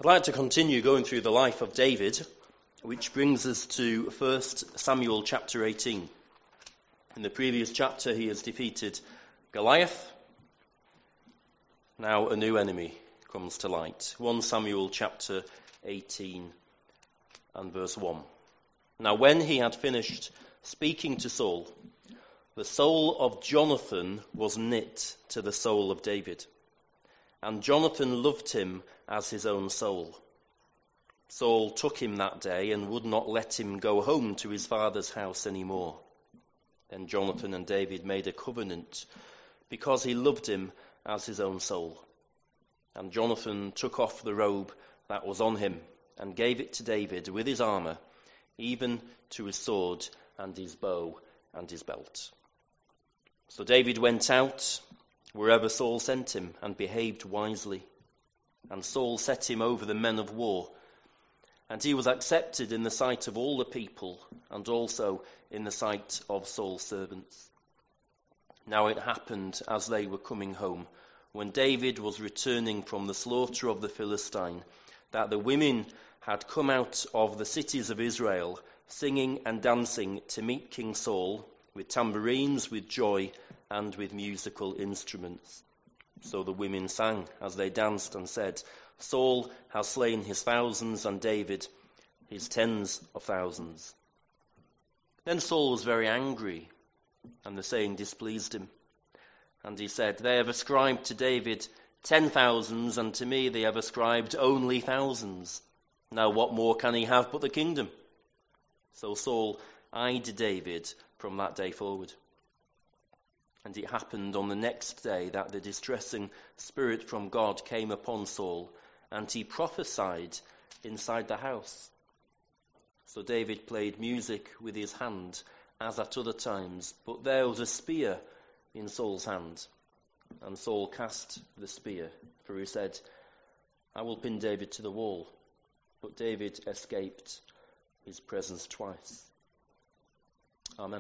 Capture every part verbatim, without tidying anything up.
like to continue going through the life of David, which brings us to First Samuel chapter eighteen. In the previous chapter, he has defeated Goliath. Now a new enemy comes to light. First Samuel chapter eighteen and verse one. Now when he had finished speaking to Saul, the soul of Jonathan was knit to the soul of David, and Jonathan loved him as his own soul. Saul took him that day and would not let him go home to his father's house any more. Then Jonathan and David made a covenant because he loved him as his own soul. And Jonathan took off the robe that was on him and gave it to David with his armor, even to his sword and his bow and his belt. So David went out wherever Saul sent him and behaved wisely. And Saul set him over the men of war. And he was accepted in the sight of all the people and also in the sight of Saul's servants. Now it happened as they were coming home, when David was returning from the slaughter of the Philistine, that the women had come out of the cities of Israel, singing and dancing to meet King Saul, with tambourines, with joy, and with musical instruments. So the women sang as they danced and said, Saul has slain his thousands and David his tens of thousands. Then Saul was very angry, and the saying displeased him. And he said, they have ascribed to David ten thousands, and to me they have ascribed only thousands. Now what more can he have but the kingdom? So Saul eyed David from that day forward. And it happened on the next day that the distressing spirit from God came upon Saul, and he prophesied inside the house. So David played music with his hand, as at other times, but there was a spear in Saul's hand. And Saul cast the spear, for he said, I will pin David to the wall. But David escaped his presence twice. Amen.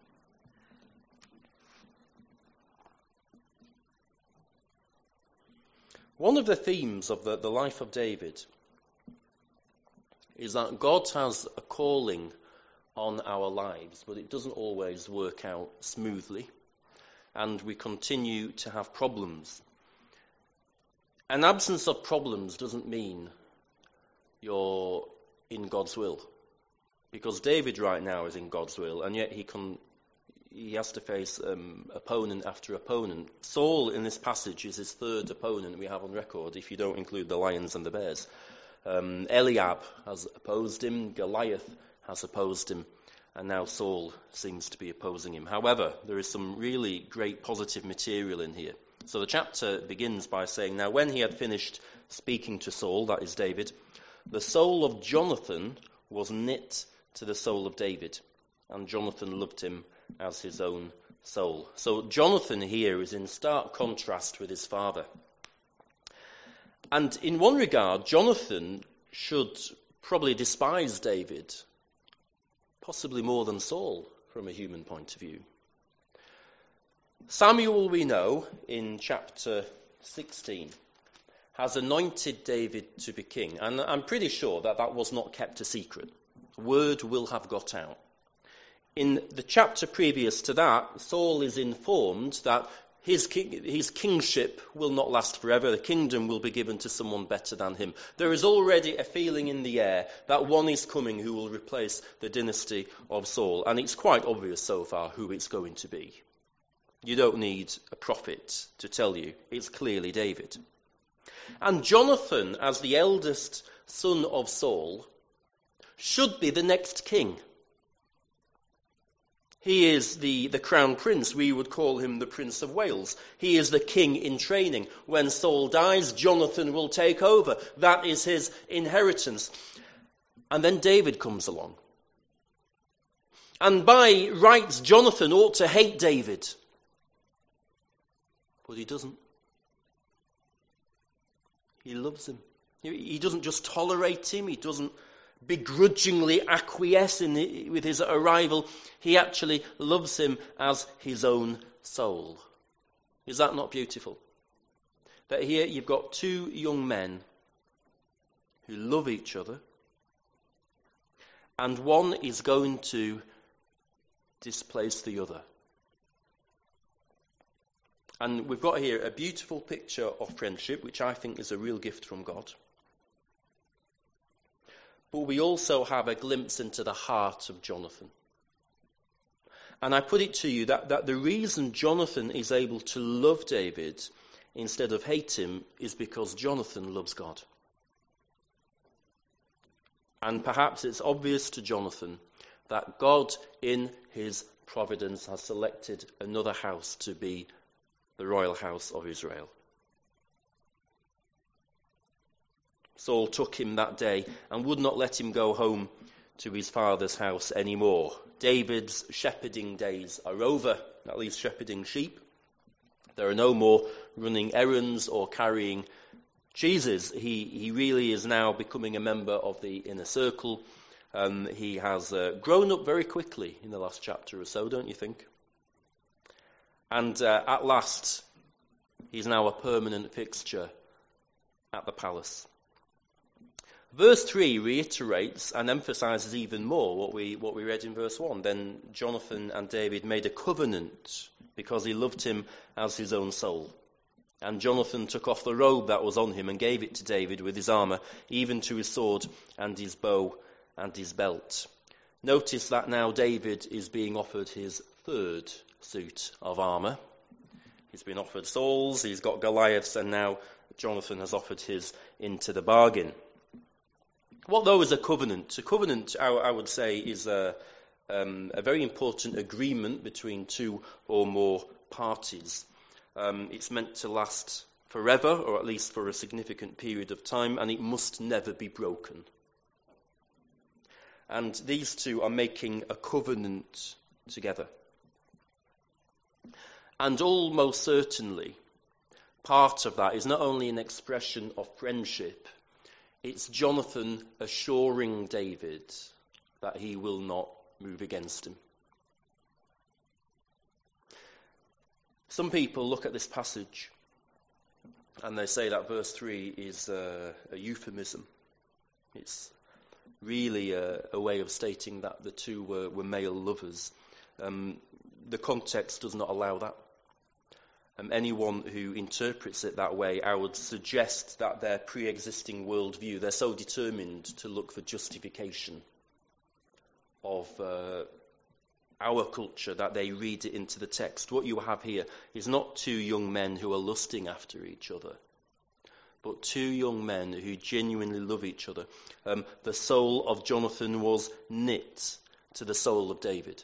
One of the themes of the, the life of David is that God has a calling on our lives, but it doesn't always work out smoothly, and we continue to have problems. An absence of problems doesn't mean you're in God's will, because David right now is in God's will, and yet he can he has to face um, opponent after opponent. Saul in this passage is his third opponent we have on record, if you don't include the lions and the bears. Um, Eliab has opposed him, Goliath has opposed him, and now Saul seems to be opposing him. However, there is some really great positive material in here. So the chapter begins by saying, now when he had finished speaking to Saul, that is David, the soul of Jonathan was knit to the soul of David, and Jonathan loved him as his own soul. So Jonathan here is in stark contrast with his father. And in one regard, Jonathan should probably despise David, possibly more than Saul from a human point of view. Samuel, we know, in chapter sixteen, has anointed David to be king. And I'm pretty sure that that was not kept a secret. Word will have got out. In the chapter previous to that, Saul is informed that his, king, his kingship will not last forever. The kingdom will be given to someone better than him. There is already a feeling in the air that one is coming who will replace the dynasty of Saul. And it's quite obvious so far who it's going to be. You don't need a prophet to tell you. It's clearly David. And Jonathan, as the eldest son of Saul, should be the next king. He is the, the crown prince. We would call him the Prince of Wales. He is the king in training. When Saul dies, Jonathan will take over. That is his inheritance. And then David comes along. And by rights, Jonathan ought to hate David. But he doesn't. He loves him. He doesn't just tolerate him. He doesn't begrudgingly acquiesce in it, with his arrival. He actually loves him as his own soul. Is that not beautiful? That here you've got two young men who love each other, and one is going to displace the other. And we've got here a beautiful picture of friendship, which I think is a real gift from God. But we also have a glimpse into the heart of Jonathan. And I put it to you that, that the reason Jonathan is able to love David instead of hate him is because Jonathan loves God. And perhaps it's obvious to Jonathan that God, in his providence, has selected another house to be the royal house of Israel. Saul took him that day and would not let him go home to his father's house anymore. David's shepherding days are over, at least shepherding sheep. There are no more running errands or carrying cheeses. He, he really is now becoming a member of the inner circle. Um, he has uh, grown up very quickly in the last chapter or so, don't you think? And uh, at last, he's now a permanent fixture at the palace. Verse three reiterates and emphasizes even more what we what we read in verse one. Then Jonathan and David made a covenant because he loved him as his own soul. And Jonathan took off the robe that was on him and gave it to David with his armor, even to his sword and his bow and his belt. Notice that now David is being offered his third suit of armor. He's been offered Saul's, he's got Goliath's, and now Jonathan has offered his into the bargain. What though is a covenant? A covenant, I, I would say, is a, um, a very important agreement between two or more parties. Um, it's meant to last forever, or at least for a significant period of time, and it must never be broken. And these two are making a covenant together. And almost certainly, part of that is not only an expression of friendship, it's Jonathan assuring David that he will not move against him. Some people look at this passage and they say that verse three is a, a euphemism. It's really a, a way of stating that the two were, were male lovers. Um, the context does not allow that. Um, anyone who interprets it that way, I would suggest that their pre-existing worldview, they're so determined to look for justification of uh, our culture that they read it into the text. What you have here is not two young men who are lusting after each other, but two young men who genuinely love each other. Um, the soul of Jonathan was knit to the soul of David.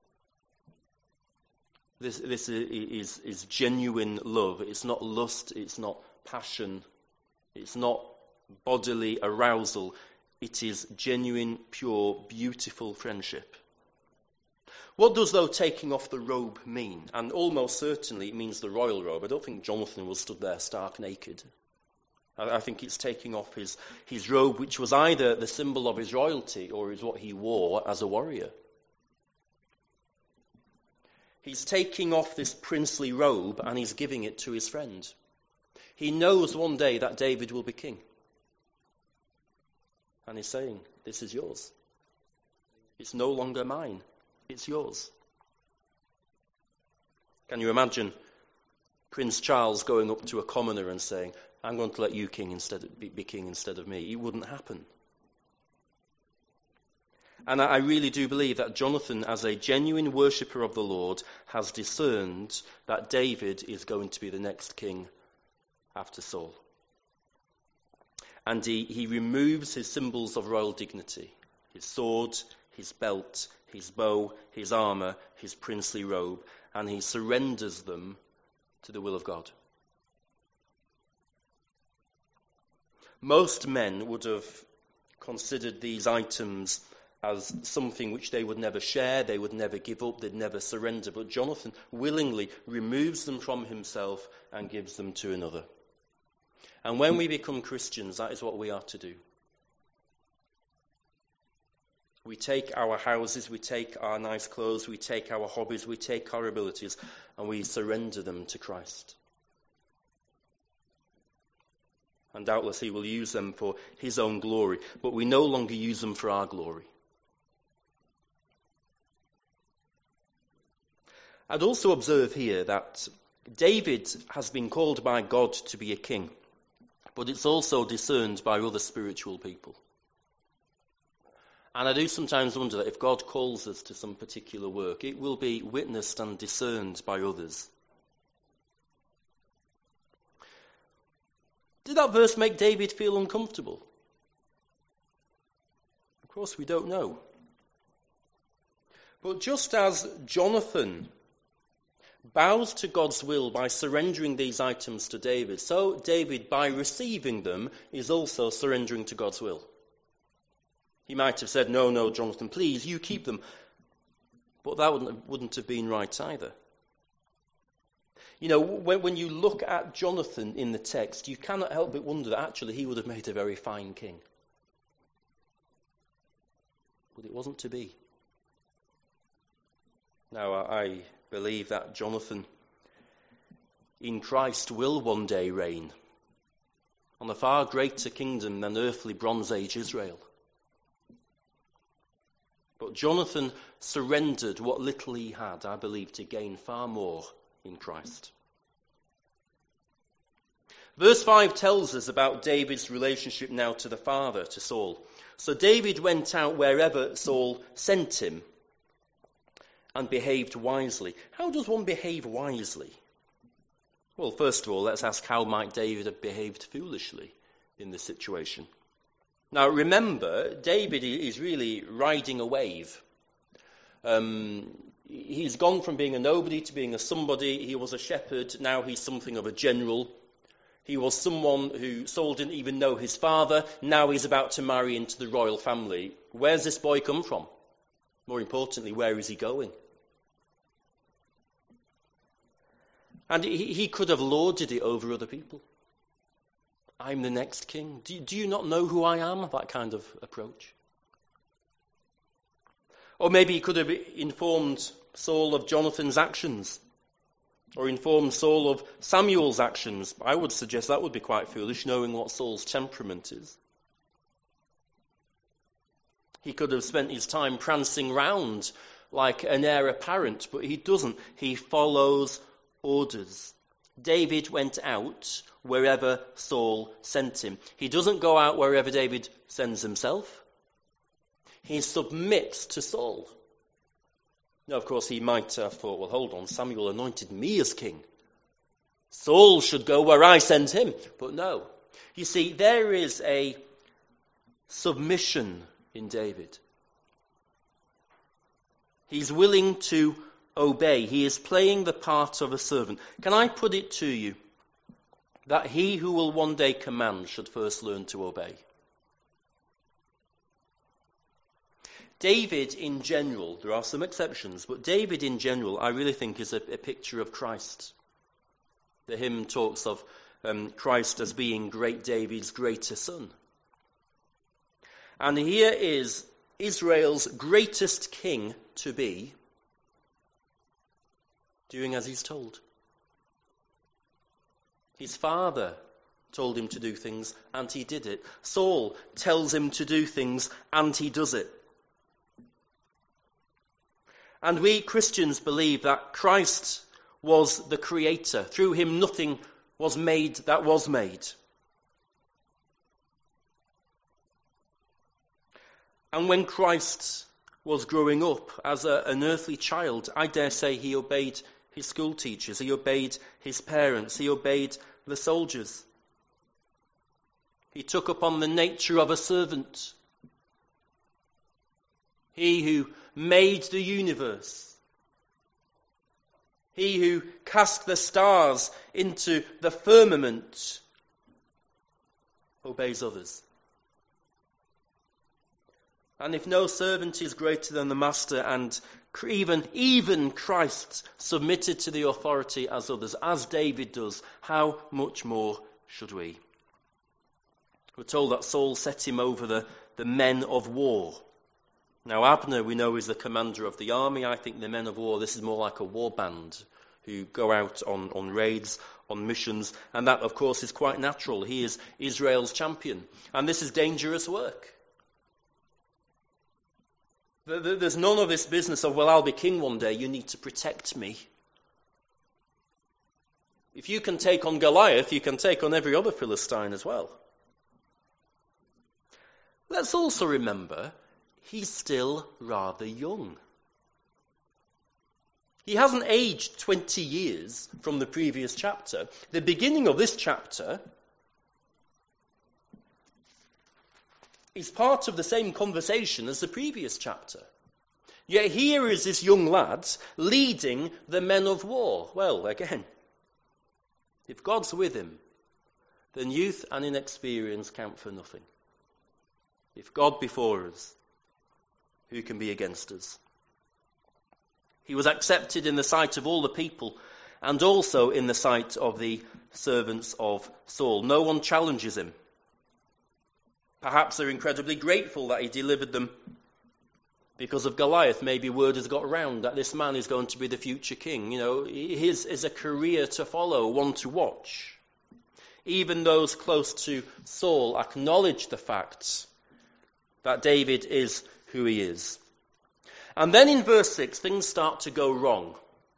This, this is, is genuine love. It's not lust, it's not passion, it's not bodily arousal. It is genuine, pure, beautiful friendship. What does, though, taking off the robe mean? And almost certainly it means the royal robe. I don't think Jonathan was stood there stark naked. I, I think it's taking off his, his robe, which was either the symbol of his royalty or is what he wore as a warrior. He's taking off this princely robe and he's giving it to his friend. He knows one day that David will be king. And he's saying, this is yours. It's no longer mine. It's yours. Can you imagine Prince Charles going up to a commoner and saying, I'm going to let you king instead of, be, be king instead of me? It wouldn't happen. And I really do believe that Jonathan, as a genuine worshipper of the Lord, has discerned that David is going to be the next king after Saul. And he, he removes his symbols of royal dignity, his sword, his belt, his bow, his armor, his princely robe, and he surrenders them to the will of God. Most men would have considered these items as something which they would never share, they would never give up, they'd never surrender. But Jonathan willingly removes them from himself and gives them to another. And when we become Christians, that is what we are to do. We take our houses, we take our nice clothes, we take our hobbies, we take our abilities, and we surrender them to Christ. And doubtless he will use them for his own glory. But we no longer use them for our glory. I'd also observe here that David has been called by God to be a king. But it's also discerned by other spiritual people. And I do sometimes wonder that if God calls us to some particular work, it will be witnessed and discerned by others. Did that verse make David feel uncomfortable? Of course, we don't know. But just as Jonathan bows to God's will by surrendering these items to David, so David, by receiving them, is also surrendering to God's will. He might have said, no, no, Jonathan, please, you keep them. But that wouldn't, wouldn't have been right either. You know, when, when you look at Jonathan in the text, you cannot help but wonder that actually he would have made a very fine king. But it wasn't to be. Now, I believe that Jonathan in Christ will one day reign on a far greater kingdom than earthly Bronze Age Israel. But Jonathan surrendered what little he had, I believe, to gain far more in Christ. Verse five tells us about David's relationship now to the father, to Saul. So David went out wherever Saul sent him and behaved wisely. How does one behave wisely? Well, first of all, let's ask how might David have behaved foolishly in this situation? Now, remember, David is really riding a wave. Um, he's gone from being a nobody to being a somebody. He was a shepherd. Now he's something of a general. He was someone who Saul didn't even know his father. Now he's about to marry into the royal family. Where's this boy come from? More importantly, where is he going? And he, he could have lorded it over other people. I'm the next king. Do, do you not know who I am? That kind of approach. Or maybe he could have informed Saul of Jonathan's actions. Or informed Saul of Samuel's actions. I would suggest that would be quite foolish, knowing what Saul's temperament is. He could have spent his time prancing round like an heir apparent, but he doesn't. He follows orders. David went out wherever Saul sent him. He doesn't go out wherever David sends himself. He submits to Saul. Now, of course, he might have thought, well, hold on, Samuel anointed me as king. Saul should go where I send him. But no. You see, there is a submission in David. He's willing to obey. He is playing the part of a servant. Can I put it to you that he who will one day command should first learn to obey? David in general, there are some exceptions, but David in general I really think is a, a picture of Christ. The hymn talks of um, Christ as being great David's greater son. And here is Israel's greatest king to be, doing as he's told. His father told him to do things, and he did it. Saul tells him to do things, and he does it. And we Christians believe that Christ was the creator. Through him nothing was made that was made. And when Christ was growing up as a, an earthly child, I dare say he obeyed his school teachers, he obeyed his parents, he obeyed the soldiers. He took upon the nature of a servant. He who made the universe. He who cast the stars into the firmament obeys others. And if no servant is greater than the master, and even, even Christ submitted to the authority as others, as David does, how much more should we? We're told that Saul set him over the, the men of war. Now Abner, we know, is the commander of the army. I think the men of war, this is more like a war band who go out on, on raids. on missions, and that, of course, is quite natural. He is Israel's champion, and this is dangerous work. There's none of this business of, well, I'll be king one day, you need to protect me. If you can take on Goliath, you can take on every other Philistine as well. Let's also remember, he's still rather young. He hasn't aged twenty years from the previous chapter. The beginning of this chapter is part of the same conversation as the previous chapter. Yet here is this young lad leading the men of war. Well, again, if God's with him, then youth and inexperience count for nothing. If God before us, who can be against us? He was accepted in the sight of all the people and also in the sight of the servants of Saul. No one challenges him. Perhaps they're incredibly grateful that he delivered them because of Goliath. Maybe word has got around that this man is going to be the future king. You know, his is a career to follow, one to watch. Even those close to Saul acknowledge the fact that David is who he is. And then in verse six, things start to go wrong.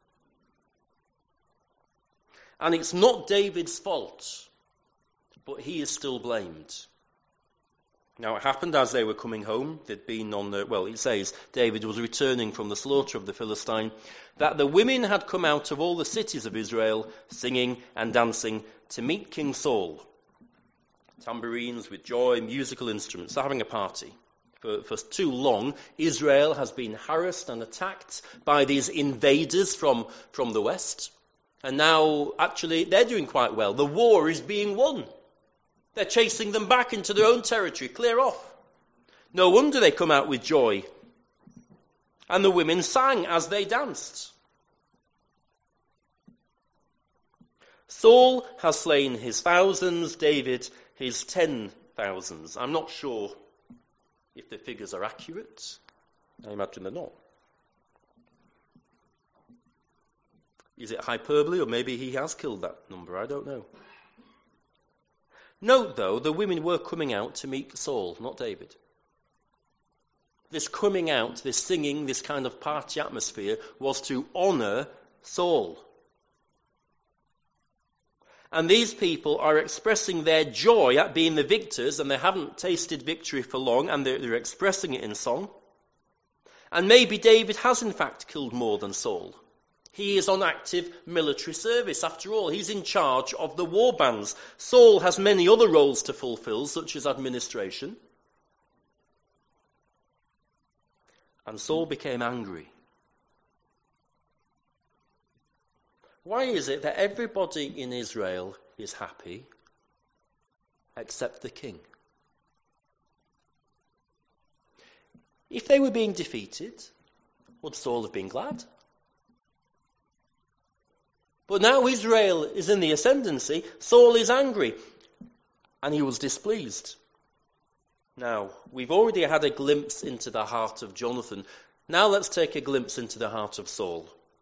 And it's not David's fault, but he is still blamed. Now it happened as they were coming home. They'd been on the, well, it says David was returning from the slaughter of the Philistine, that the women had come out of all the cities of Israel, singing and dancing to meet King Saul. Tambourines with joy, musical instruments, they're having a party. For, for too long, Israel has been harassed and attacked by these invaders from, from the west. And now, actually, they're doing quite well. The war is being won. They're chasing them back into their own territory, clear off. No wonder they come out with joy. And the women sang as they danced. Saul has slain his thousands, David his ten thousands. I'm not sure if the figures are accurate. I imagine they're not. Is it hyperbole, or maybe he has killed that number? I don't know. Note, though, the women were coming out to meet Saul, not David. This coming out, this singing, this kind of party atmosphere was to honour Saul. And these people are expressing their joy at being the victors, and they haven't tasted victory for long, and they're, they're expressing it in song. And maybe David has in fact killed more than Saul. He is on active military service. After all, he's in charge of the war bands. Saul has many other roles to fulfill, such as administration. And Saul became angry. Why is it that everybody in Israel is happy except the king? If they were being defeated, would Saul have been glad? But now Israel is in the ascendancy, Saul is angry, and he was displeased. Now, we've already had a glimpse into the heart of Jonathan. Now let's take a glimpse into the heart of Saul.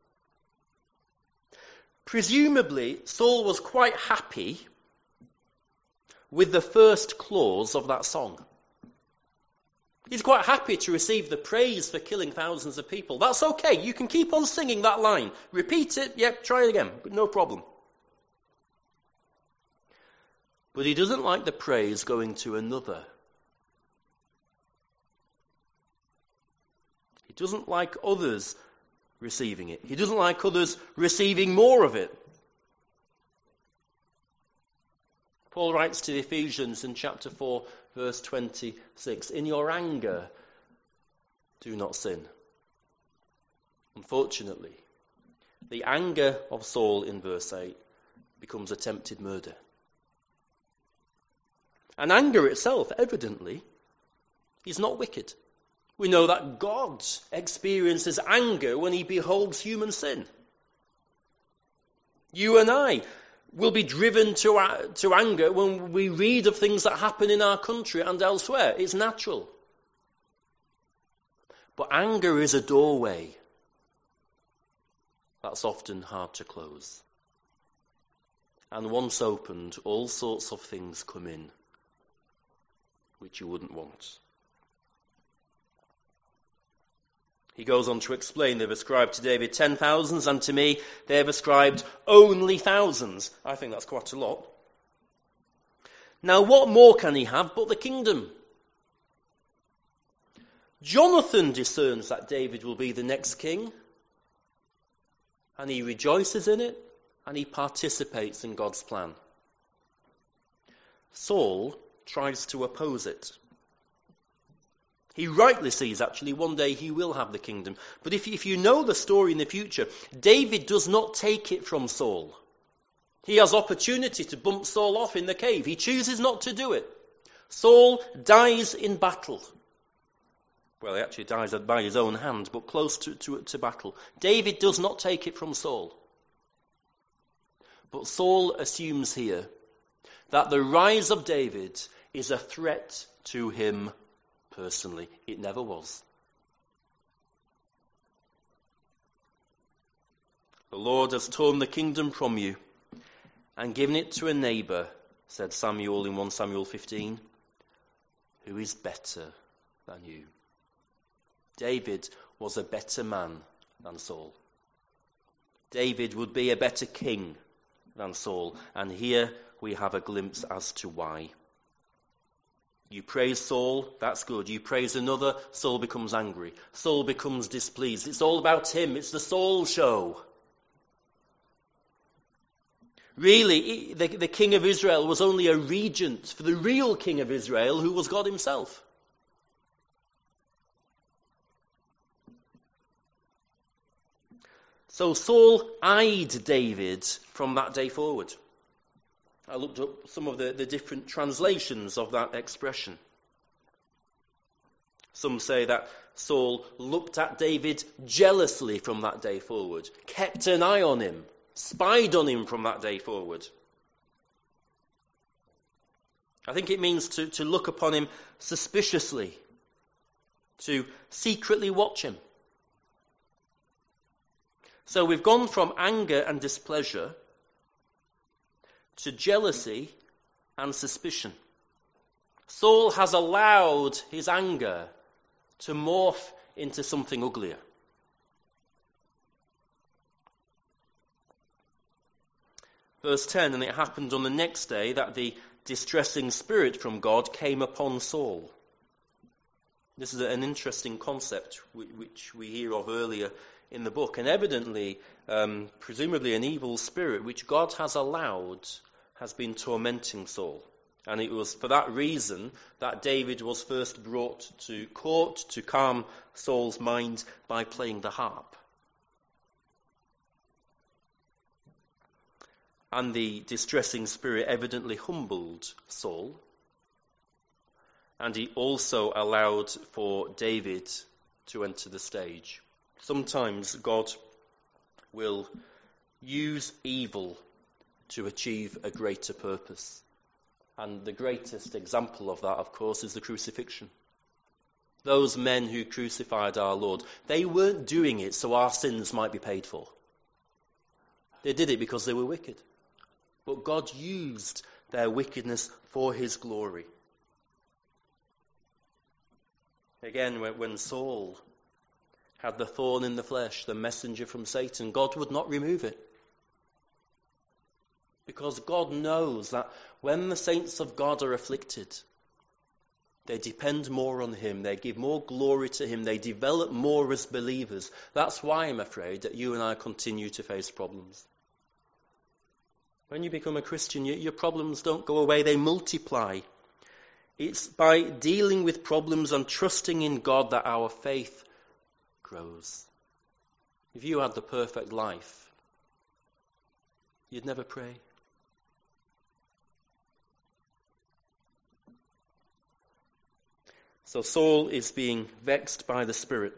Presumably, Saul was quite happy with the first clause of that song. He's quite happy to receive the praise for killing thousands of people. That's okay. You can keep on singing that line. Repeat it. Yep, try it again. No problem. But he doesn't like the praise going to another. He doesn't like others receiving it. He doesn't like others receiving more of it. Paul writes to the Ephesians in chapter four, verse twenty-six, in your anger, do not sin. Unfortunately, the anger of Saul in verse eight becomes attempted murder. And anger itself, evidently, is not wicked. We know that God experiences anger when he beholds human sin. You and I will be driven to, uh, to anger when we read of things that happen in our country and elsewhere. It's natural. But anger is a doorway that's often hard to close. And once opened, all sorts of things come in which you wouldn't want. He goes on to explain they've ascribed to David ten thousands, and to me they have ascribed only thousands. I think that's quite a lot. Now what more can he have but the kingdom? Jonathan discerns that David will be the next king, and he rejoices in it, and he participates in God's plan. Saul tries to oppose it. He rightly sees, actually, one day he will have the kingdom. But if, if you know the story in the future, David does not take it from Saul. He has opportunity to bump Saul off in the cave. He chooses not to do it. Saul dies in battle. Well, he actually dies by his own hand, but close to, to, to battle. David does not take it from Saul. But Saul assumes here that the rise of David is a threat to him personally. It never was. The Lord has torn the kingdom from you and given it to a neighbour, said Samuel in First Samuel fifteen, who is better than you. David was a better man than Saul. David would be a better king than Saul, and here we have a glimpse as to why. You praise Saul, that's good. You praise another, Saul becomes angry. Saul becomes displeased. It's all about him. It's the Saul show. Really, the, the king of Israel was only a regent for the real king of Israel, who was God himself. So Saul eyed David from that day forward. I looked up some of the, the different translations of that expression. Some say that Saul looked at David jealously from that day forward, kept an eye on him, spied on him from that day forward. I think it means to, to look upon him suspiciously, to secretly watch him. So we've gone from anger and displeasure to jealousy and suspicion. Saul has allowed his anger to morph into something uglier. Verse ten, and it happened on the next day that the distressing spirit from God came upon Saul. This is an interesting concept which we hear of earlier in the book, and evidently, um, presumably an evil spirit which God has allowed has been tormenting Saul. And it was for that reason that David was first brought to court to calm Saul's mind by playing the harp. And the distressing spirit evidently humbled Saul, and he also allowed for David to enter the stage. Sometimes God will use evil to achieve a greater purpose. And the greatest example of that, of course, is the crucifixion. Those men who crucified our Lord, they weren't doing it so our sins might be paid for. They did it because they were wicked. But God used their wickedness for his glory. Again, when Saul had the thorn in the flesh, the messenger from Satan, God would not remove it. Because God knows that when the saints of God are afflicted, they depend more on him, they give more glory to him, they develop more as believers. That's why I'm afraid that you and I continue to face problems. When you become a Christian, your problems don't go away, they multiply. It's by dealing with problems and trusting in God that our faith grows. If you had the perfect life, you'd never pray. So Saul is being vexed by the Spirit.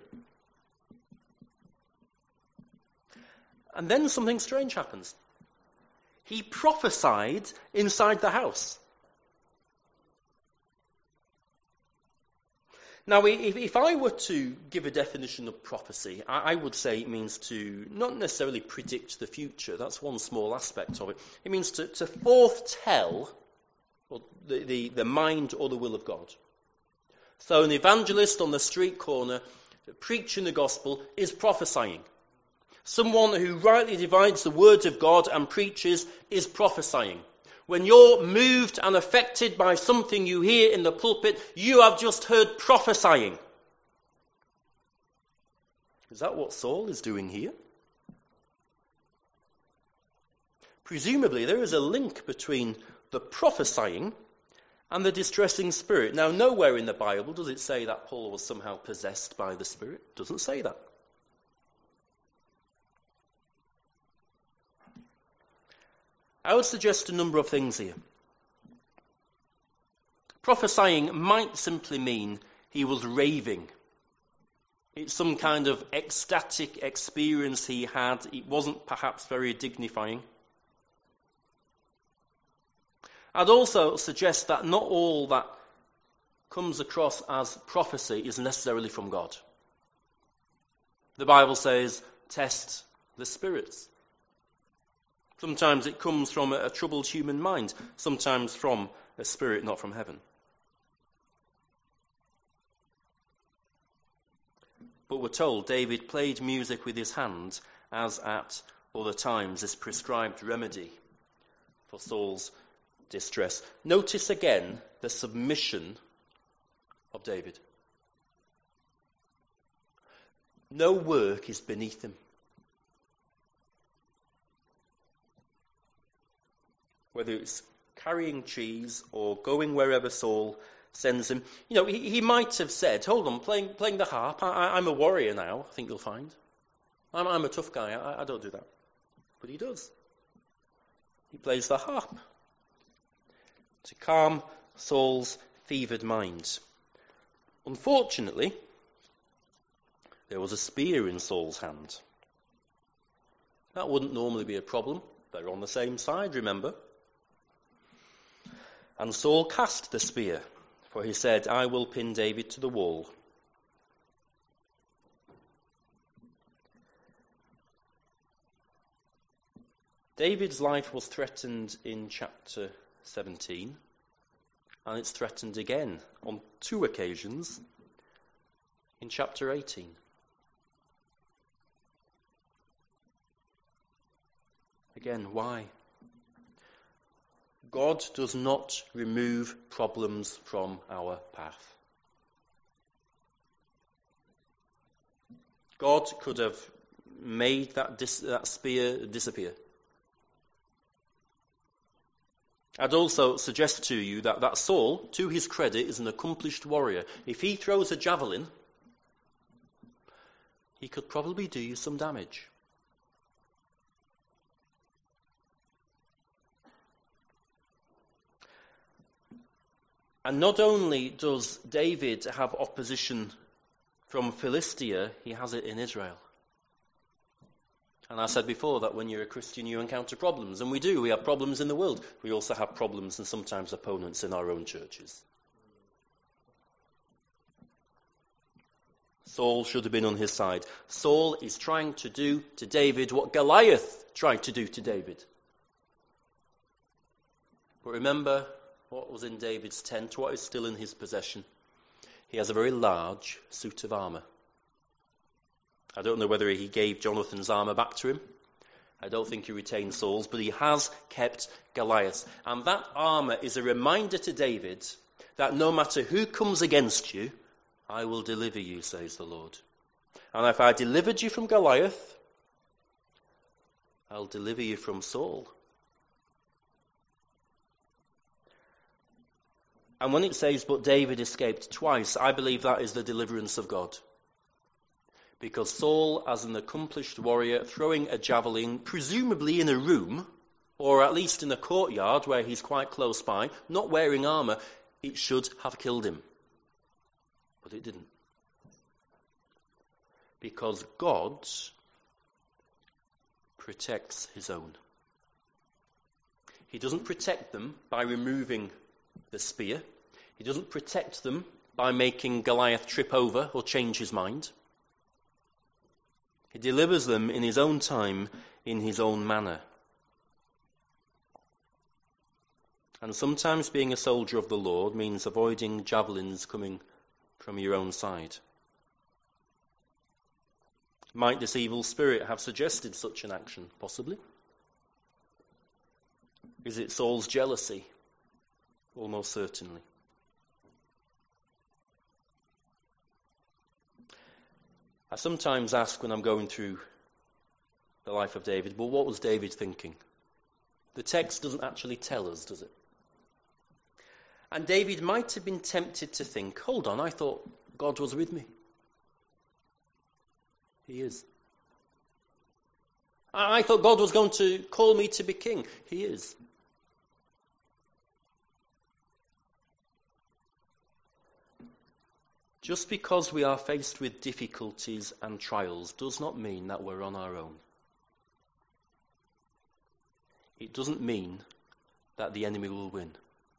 And then something strange happens. He prophesied inside the house. Now, if, if I were to give a definition of prophecy, I, I would say it means to not necessarily predict the future. That's one small aspect of it. It means to, to foretell the, the, the mind or the will of God. So an evangelist on the street corner preaching the gospel is prophesying. Someone who rightly divides the word of God and preaches is prophesying. When you're moved and affected by something you hear in the pulpit, you have just heard prophesying. Is that what Saul is doing here? Presumably, there is a link between the prophesying and the distressing spirit. Now, nowhere in the Bible does it say that Paul was somehow possessed by the Spirit. It doesn't say that. I would suggest a number of things here. Prophesying might simply mean he was raving. It's some kind of ecstatic experience he had. It wasn't perhaps very dignifying. I'd also suggest that not all that comes across as prophecy is necessarily from God. The Bible says, test the spirits. Sometimes it comes from a, a troubled human mind, sometimes from a spirit not from heaven. But we're told David played music with his hands as at other times this prescribed remedy for Saul's distress. Notice again the submission of David. No work is beneath him. Whether it's carrying cheese or going wherever Saul sends him. You know, he, he might have said, hold on, playing playing the harp, I, I, I'm a warrior now, I think you'll find. I'm, I'm a tough guy, I, I don't do that. But he does. He plays the harp to calm Saul's fevered mind. Unfortunately, there was a spear in Saul's hand. That wouldn't normally be a problem. They're on the same side, remember? And Saul cast the spear, for he said, I will pin David to the wall. David's life was threatened in chapter seventeen, and it's threatened again on two occasions in chapter eighteen. Again, why? God does not remove problems from our path. God could have made that, dis- that spear disappear. I'd also suggest to you that, that Saul, to his credit, is an accomplished warrior. If he throws a javelin, he could probably do you some damage. And not only does David have opposition from Philistia, he has it in Israel. And I said before that when you're a Christian, you encounter problems. And we do. We have problems in the world. We also have problems and sometimes opponents in our own churches. Saul should have been on his side. Saul is trying to do to David what Goliath tried to do to David. But remember what was in David's tent, what is still in his possession. He has a very large suit of armour. I don't know whether he gave Jonathan's armour back to him. I don't think he retained Saul's, but he has kept Goliath's. And that armour is a reminder to David that no matter who comes against you, I will deliver you, says the Lord. And if I delivered you from Goliath, I'll deliver you from Saul. And when it says, but David escaped twice, I believe that is the deliverance of God. Because Saul, as an accomplished warrior, throwing a javelin, presumably in a room, or at least in a courtyard where he's quite close by, not wearing armour, it should have killed him. But it didn't. Because God protects his own. He doesn't protect them by removing the spear. He doesn't protect them by making Goliath trip over or change his mind. He delivers them in his own time, in his own manner. And sometimes being a soldier of the Lord means avoiding javelins coming from your own side. Might this evil spirit have suggested such an action? Possibly. Is it Saul's jealousy? Almost certainly. I sometimes ask when I'm going through the life of David, well, what was David thinking? The text doesn't actually tell us, does it? And David might have been tempted to think, hold on, I thought God was with me. He is. I thought God was going to call me to be king. He is. Just because we are faced with difficulties and trials does not mean that we're on our own. It doesn't mean that the enemy will win.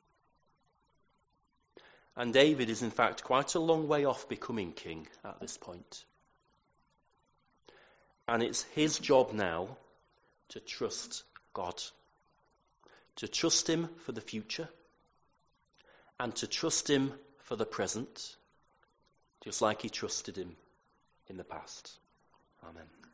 And David is in fact quite a long way off becoming king at this point. And it's his job now to trust God. To trust him for the future. And to trust him for the present. Just like he trusted him in the past. Amen.